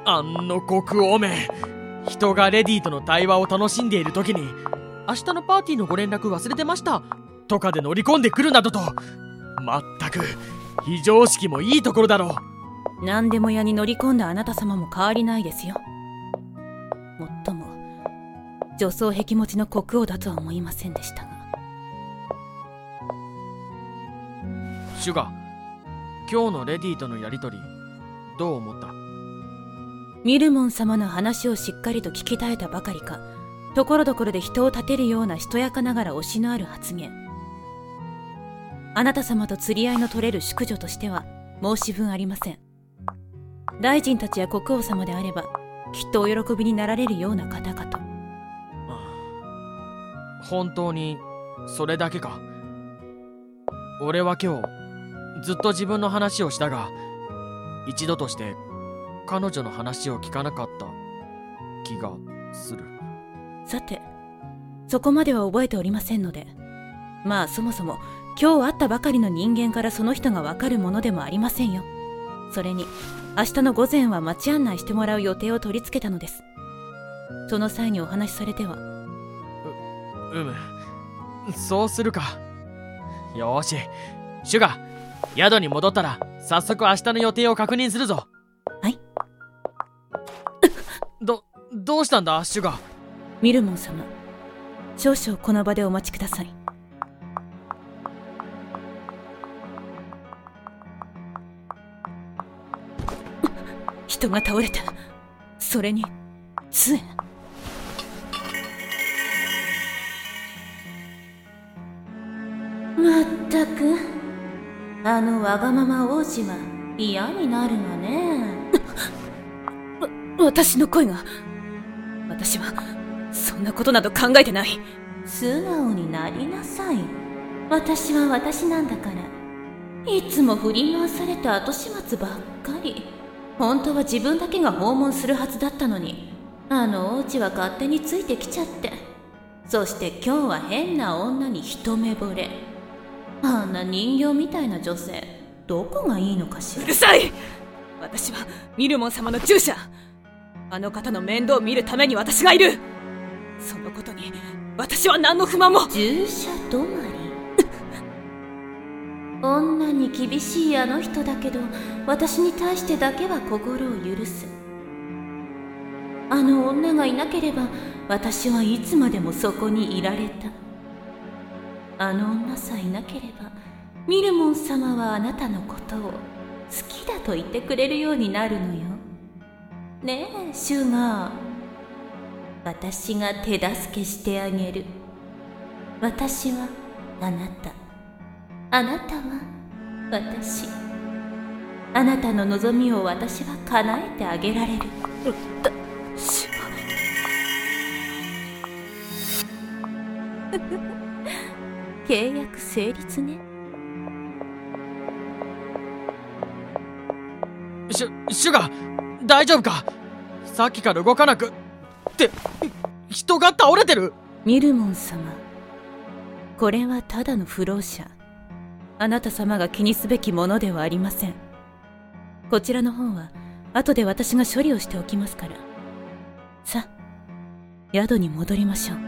あの国王め、人がレディとの対話を楽しんでいる時に明日のパーティーのご連絡忘れてましたとかで乗り込んでくるなどと、まったく非常識もいいところだろう。何でも屋に乗り込んだあなた様も変わりないですよ。もっとも女装癖持ちの国王だとは思いませんでしたが。 シュガ、今日のレディとのやりとりどう思った？ ミルモン様の話をしっかりと聞き絶えたばかりか、ところどころで人を立てるようなしとやかながら推しのある発言。あなた様と釣り合いの取れる淑女としては申し分ありません。大臣たちや国王様であればきっとお喜びになられるような方かと。 本当にそれだけか？俺は今日ずっと自分の話をしたが、一度として彼女の話を聞かなかった気がする。 さて、そこまでは覚えておりませんので、まあそもそも今日会ったばかりの人間からその人がわかるものでもありませんよ。それに明日の午前は街案内してもらう予定を取り付けたのです。その際にお話しされては。 そうするか。よーし、シュガ、宿に戻ったら早速明日の予定を確認するぞ。 はい。 どうしたんだシュガ？ ミルモン様、少々この場でお待ちください。人が倒れた。それに杖。まったくあのわがまま王子は嫌になるわね。私の声が。私はそんなことなど考えてない。素直になりなさい。私は私なんだから。いつも振り回された後始末ばっかり。本当は自分だけが訪問するはずだったのに、あの王子は勝手についてきちゃって。そして今日は変な女に一目惚れ。あんな人形みたいな女性、どこがいいのかしら。うるさい！私はミルモン様の従者。あの方の面倒を見るために私がいる。そのことに私は何の不満も。従者止まり。女に厳しいあの人だけど、私に対してだけは心を許す。あの女がいなければ私はいつまでもそこにいられた。あの女さえいなければミルモン様はあなたのことを好きだと言ってくれるようになるのよ。ねえシュガー、私が手助けしてあげる。私はあなた、あなたは私。あなたの望みを私は叶えてあげられる。シュガー契約成立ね。 シュガ、大丈夫か？さっきから動かなくって人が倒れてる。 ミルモン様、これはただの不老者。あなた様が気にすべきものではありません。こちらの方は後で私が処理をしておきますから。さあ、宿に戻りましょう。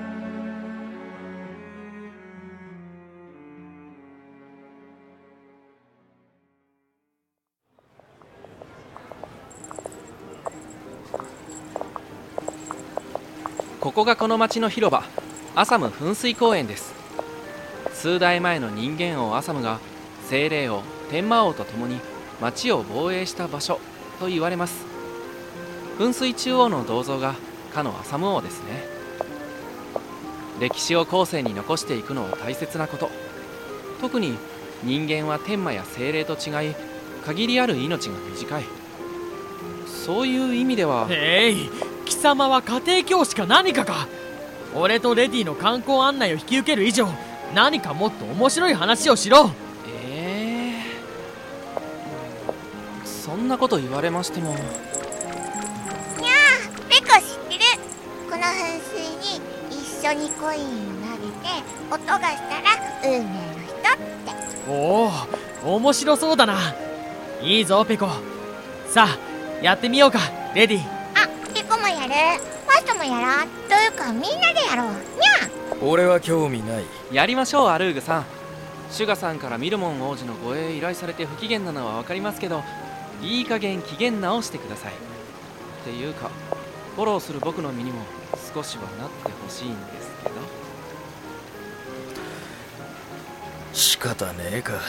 ここがこの町の広場、アサム噴水公園です。数代前の人間王アサムが精霊王天魔王と共に町を防衛した場所と言われます。噴水中央の銅像がかのアサム王ですね。歴史を後世に残していくのは大切なこと。特に人間は天魔や精霊と違い限りある命が短い。そういう意味では。 貴様は家庭教師か何かか？俺とレディの観光案内を引き受ける以上、何かもっと面白い話をしろ。 そんなこと言われましても。 にゃあ、ペコ知ってる？この噴水に一緒にコインを投げて音がしたら運命の人って。 おお、面白そうだな。いいぞペコ、さあやってみようか。 レディ。 あ、リコもやる。ファーストもやろう。というかみんなでやろうにゃ。 俺は興味ない。 やりましょう、アルーグさん。シュガさんからミルモン王子の護衛依頼されて不機嫌なのは分かりますけど、いい加減機嫌直してください。っていうかフォローする僕の身にも少しはなってほしいんですけど。 仕方ねえか。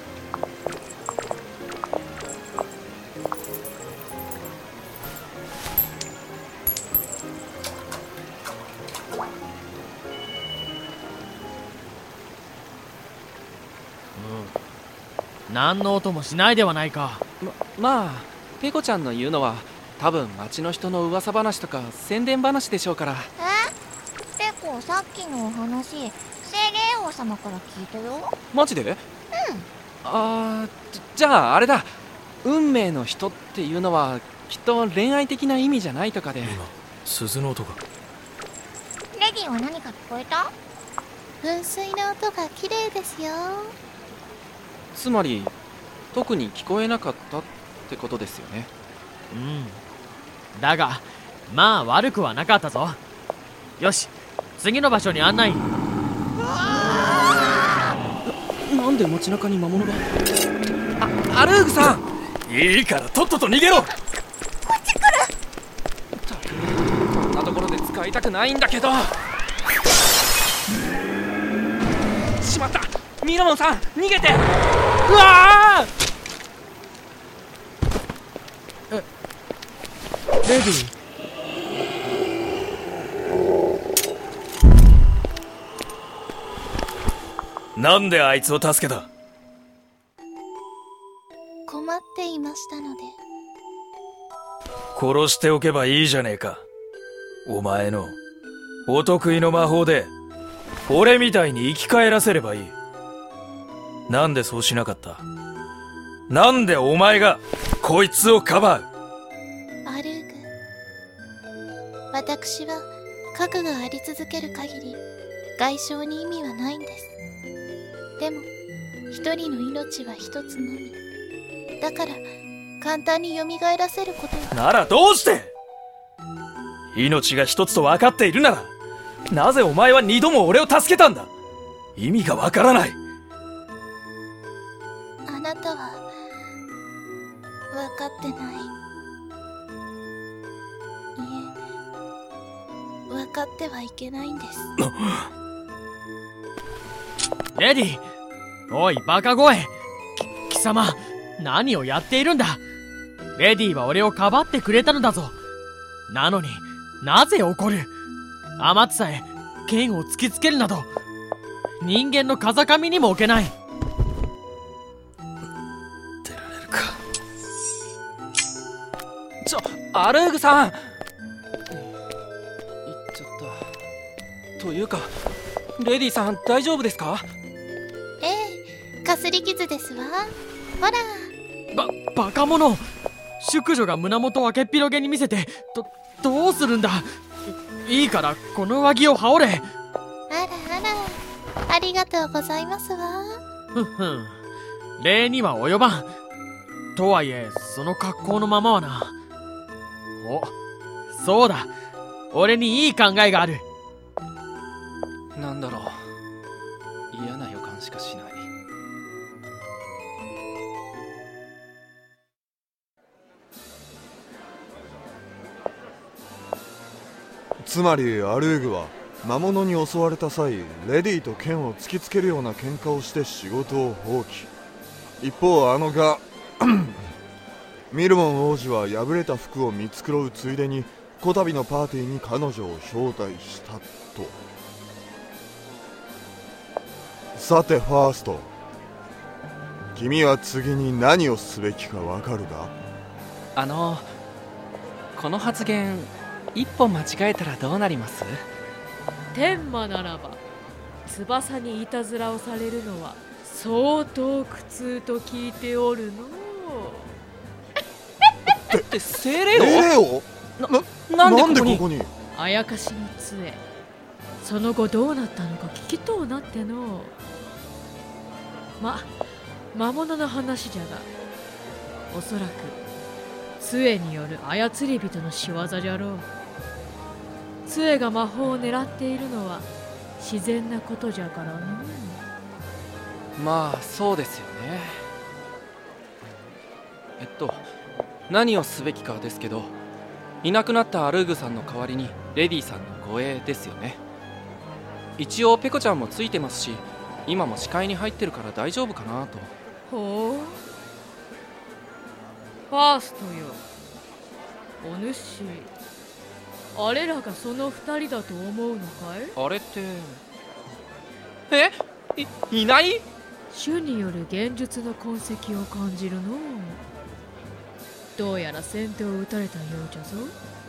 何の音もしないではないか。 まあペコちゃんの言うのは多分町の人の噂話とか宣伝話でしょうから。 ペコ、さっきのお話、精霊王様から聞いたよ。 マジで？じゃああれだ。運命の人っていうのはきっと恋愛的な意味じゃないとかで。 今鈴の音が。 レディは何か聞こえた？ 噴水の音が綺麗ですよ。 つまり特に聞こえなかったってことですよね。 だがまあ悪くはなかったぞ。よし、次の場所に案内。 なんで街中に魔物が。アルーグさん、 いいからとっとと逃げろ。 こっち来る。 こんなところで使いたくないんだけど。しまった、ミラモンさん逃げて。うわー！レディ。 なんであいつを助けた？ 困っていましたので。 殺しておけばいいじゃねえか。お前のお得意の魔法で俺みたいに生き返らせればいい。なんでそうしなかった？なんでお前がこいつをかばう？ アルーグ、私は核があり続ける限り外傷に意味はないんです。でも一人の命は一つのみだから、簡単に蘇らせることは。 ならどうして？命が一つと分かっているならなぜお前は二度も俺を助けたんだ？意味がわからない。 あなたは分かってない。いえ、分かってはいけないんです。 レディ。おいバカ声。貴様何をやっているんだ。レディは俺をかばってくれたのだぞ。なのになぜ怒る？アマツさえ剣を突きつけるなど人間の風上にも置けない。 出られるか。 アルーグさん、言っちゃった。というかレディさん大丈夫ですか？ ええ、かすり傷ですわ。ほら。 バカ者。淑女が胸元を開けっ広げに見せてどうするんだ。いいからこの上着を羽織れ。 あらあら、ありがとうございますわ。 礼には及ばん。とはいえその格好のままはな。そうだ、俺にいい考えがある。 なんだろう、嫌な予感しかしない。 つまりアルーグは魔物に襲われた際、レディと剣を突きつけるような喧嘩をして仕事を放棄。一方あのがミルモン王子は破れた服を見繕うついでにこたびのパーティーに彼女を招待したと。さてファースト、君は次に何をすべきかわかるか？ この発言一歩間違えたらどうなります？ 天魔ならば翼にいたずらをされるのは相当苦痛と聞いておるの。 って精霊王？なんでここに？ あやかしの杖、その後どうなったのか聞きとうなっての。魔物の話じゃが、おそらく杖による操り人の仕業じゃろう。杖が魔法を狙っているのは自然なことじゃからの。 まあそうですよね。何をすべきかですけど、いなくなったアルーグさんの代わりにレディさんの護衛ですよね。一応ペコちゃんもついてますし、今も視界に入ってるから大丈夫かなと。 ほう、ファーストよ、お主、あれらがその二人だと思うのかい？ あれっていない？ 種による幻術の痕跡を感じるの。どうやら先手を打たれたようじゃぞ。